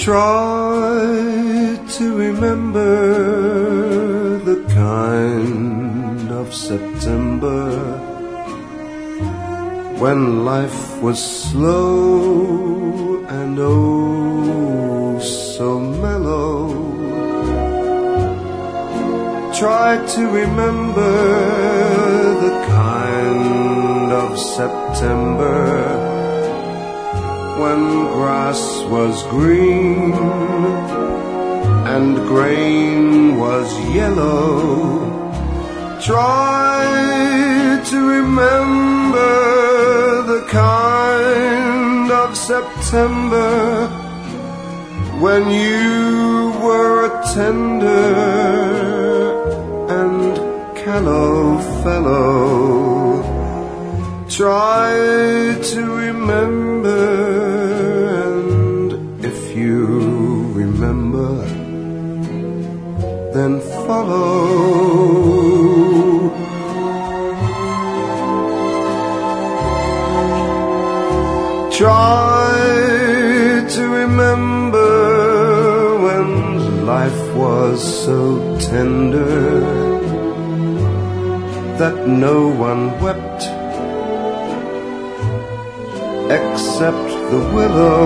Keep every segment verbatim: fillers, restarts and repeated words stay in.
Try to remember the kind of September when life was slow and oh so mellow. Try to remember the kind of September when grass was green and grain was yellow. Try to remember the kind of September when you were a tender and callow fellow. Try to remember, and if you remember, then follow. Try to remember when life was so tender that no one wept except the willow.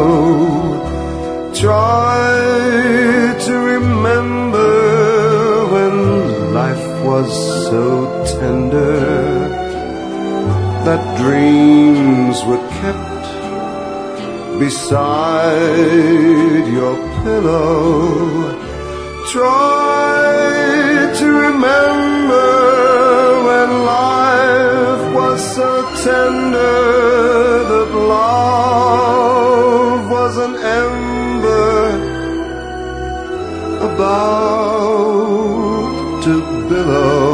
Try to remember when life was so tender that dreams were kept beside your pillow. Try to remember when life was so tender that love was an ember about to billow.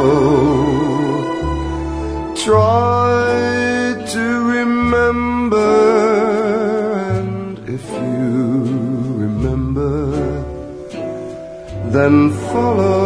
Try to remember, and if you remember, then follow.